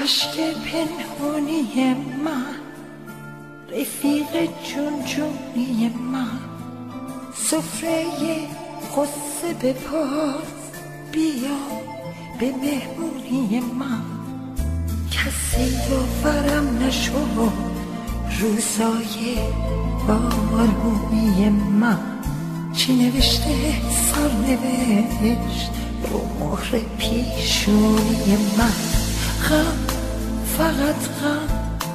عشق پنهونی من، رفیق جون جونی من، سفره قصه بپاس بیا به مهمونی من. کسی باورم نشد روزای بارونی من، چی نوشته سرنوشت رو مهر پیشونی من. غم فقط غم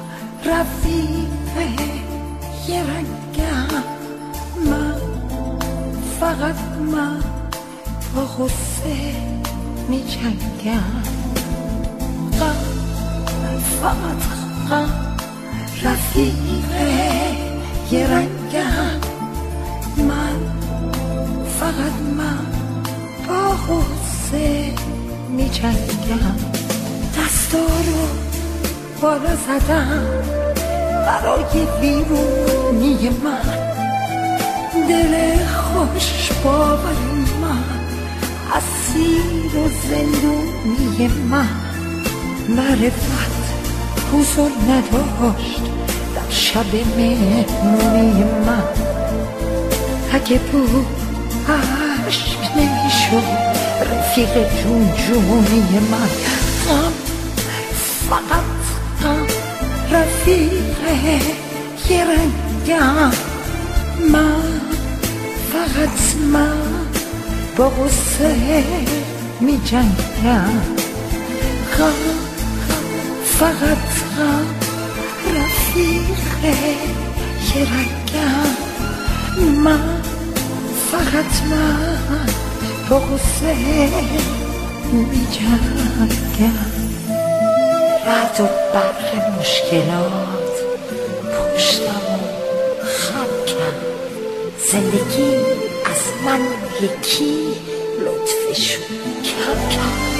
رفیق یه رنگم، من فقط من با غصه می جنگم. غم فقط غم رفیق یه رنگم، من فقط من با غصه می جنگم. دستارو بالا زدم برای ویرونی من، دل خوش باوری من، اسیر و زندونی من. معرفت حضور نداشت در شب مهمونی من، اگه بود عشق نمیشد رفیق جون جونی من. غم فقط غم رفیق یه رنگم، من فقط من با غصه می جنگم. غم فقط غم رفیق یه رنگم، من فقط من با غصه می جنگم. رعد و برق مشکلات پشتمو خم کرد، زندگی از من یکی لطفشو کم کرد.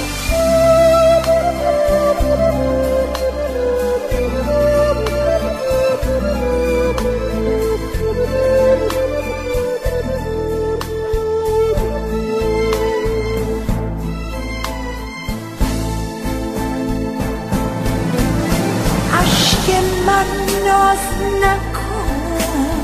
عشق من ناز نکن،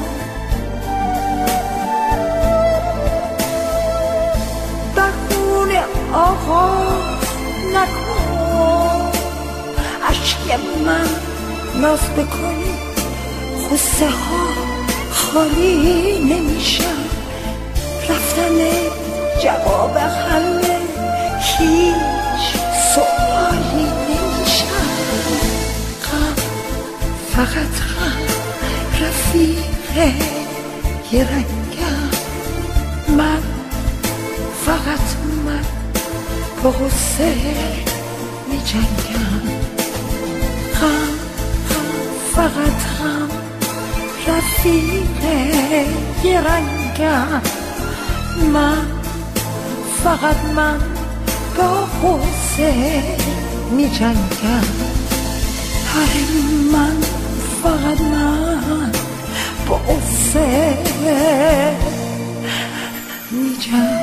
بهونه آغاز نکن. عشق من ناز بکنی غصه ها خالی نمیشن، رفتن جواب حل هیچ سوالی نمیشن. فقط غم رفیق یه رنگم، من فقط من با غصه می جنگم. غم فقط غم رفیق یه رنگم، من فقط من با غصه می جنگم. من فقط من با غصه می جنگم.